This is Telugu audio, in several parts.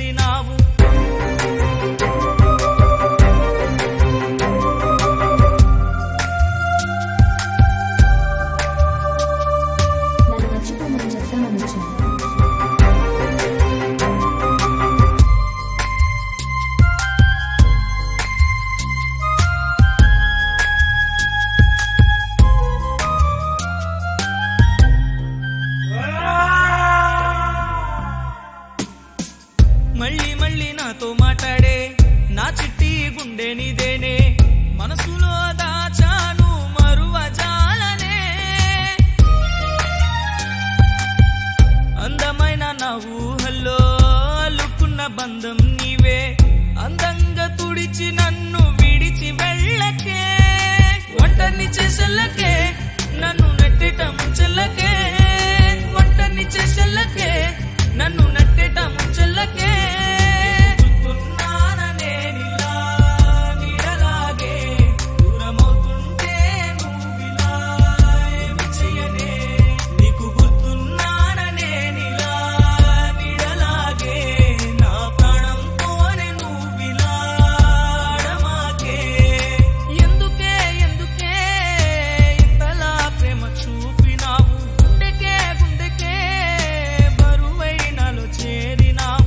చేరినావు. మళ్ళీ మళ్ళీ నాతో మాట్లాడే నా చిట్టి గుండె నీదేనే, మనసులో దాచాను మరువజాలనే. అందమైన నా ఊహల్లో అల్లుకున్న బంధం నీవే, అందంగా తుడిచి నన్ను విడిచి వెళ్ళకే. ఒంటరిని చేసెల్లకే నన్ను నెట్టేట ముంచెల్లకే, ఒంటరిని చేసెల్లకే నన్ను నెట్టేట ముంచెల్లకే. గుర్తున్నాననే నీలా నీడలాగే, దూరమవుతుంటే నువ్విలా ఏమి చెయ్యనే. నీకు గుర్తున్నాననే నీలా నీడలాగే, నా ప్రాణం పోనే నువ్విలా ఆడమాకే. ఎందుకే ఎందుకే ఇంతలా ప్రేమ చూపినావు, గుండెకే గుండెకే బరువై నాలో చేరినావు.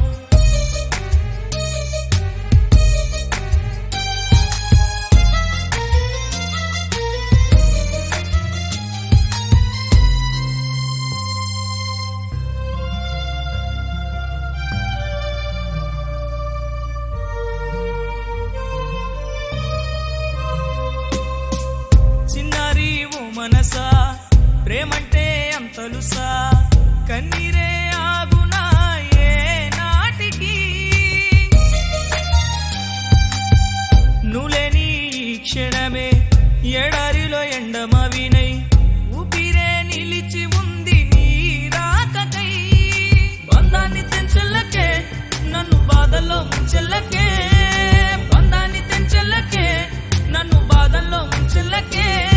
చిన్నారి ఓ మనసా, ప్రేమంటే అంతలుసా, కన్నీరే ఆగునా ఏ నాటికి. నులేని ఈ క్షణమే ఎడారిలో ఎండమవినై, ఊపిరే నిలిచి ఉంది నీ రాకకై. బంధాన్ని తెంచెల్లకే నన్ను బాధల్లో ముంచెల్లకే, బంధాన్ని తెంచెల్లకే నన్ను బాధల్లో ముంచెల్లకే.